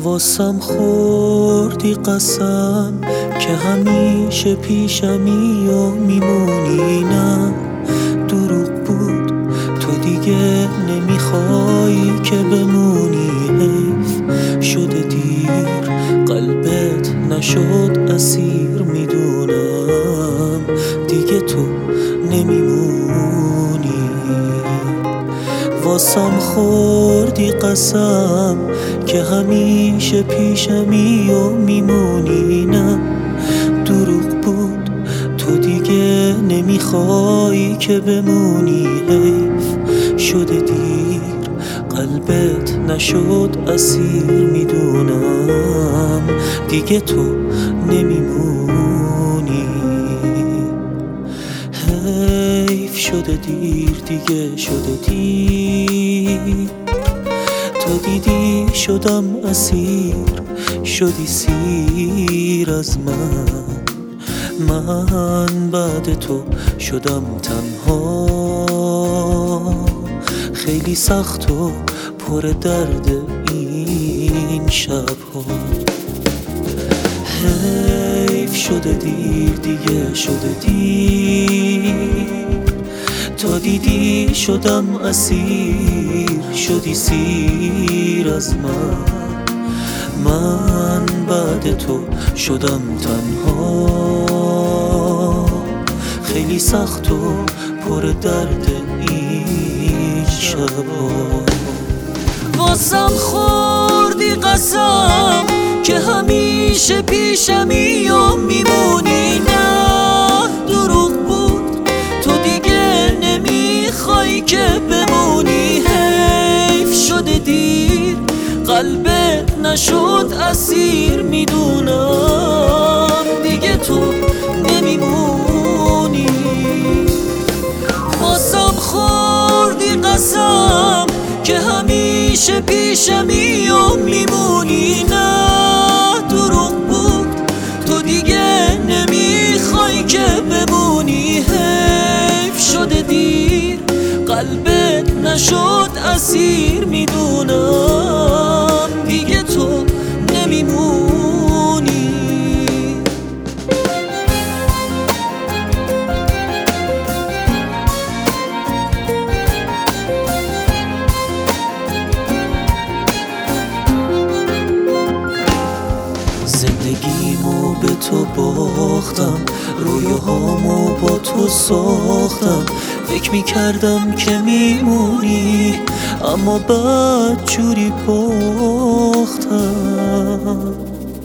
واسم خوردی قسم که همیشه پیشمی و میمونی. نه دروغ بود، تو دیگه نمیخوای که بمونی. حیف شده دیر، قلبت نشد اسیر. میدونم دیگه تو نمیمونی. واسم خوردی قسم که همیشه پیشمی و میمونی. نه دروغ بود، تو دیگه نمیخوای که بمونی. حیف شده دیر، قلبت نشد اسیر. میدونم دیگه تو نمیمونی. حیف شده دیر، دیگه شده دیر. تو دیدی شدم اسیر، شدی سیر از من بعد تو شدم تنها. خیلی سخت و پر درد این شب‌ها. حیف شده دیر، دیگه شده دیر. تو دیدی شدم اسیر، شدی سیر از من بعد تو شدم تنها. خیلی سخت و پر درد این شب‌ها. واسم خوردی قسم که همیشه پیشمی و میمونی. نه دروغ بود، تو دیگه نمیخوای که بمونی. حیف شده دیر، قلبت نشد اسیر. میدونم دیگه تو نمیمونی. واسم خوردی قسم که همیشه پیشمی و میمونی. نه دروغ بود، تو دیگه نمیخوای که بمونی. حیف شده دیر، قلبت نشد اسیر. میدونم دیگه تو نمیمونی. زندگیمو به تو باختم، رویاهامو با تو ساختم. فکر میکردم که میمونی، اما بعد جوری باختم.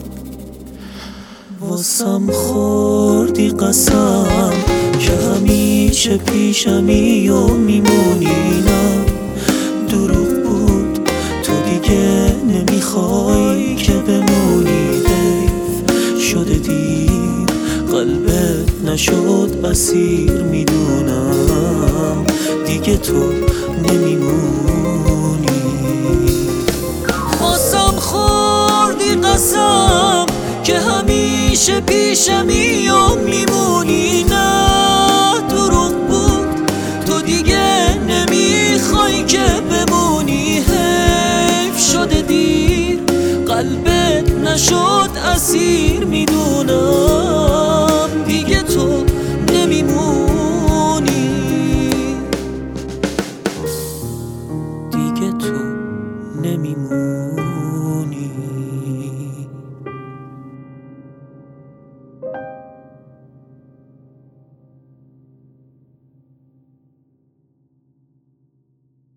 واسم خوردی قسم که همیشه پیشمی و میمونی. نه دروغ بود، تو دیگه نمیخوای که بمونی. حیف شده دیر، قلبت نشد اسیر. میدونم دیگه تو نمیمونی. واسم خوردی قسم که همیشه پیشمی و میمونی. نه دروغ بود، تو دیگه نمیخوای که بمونی. حیف شده دیر، قلبت نشد اسیر. میدونم دیگه تو نمیمونی. دیگه تو نمیمونی.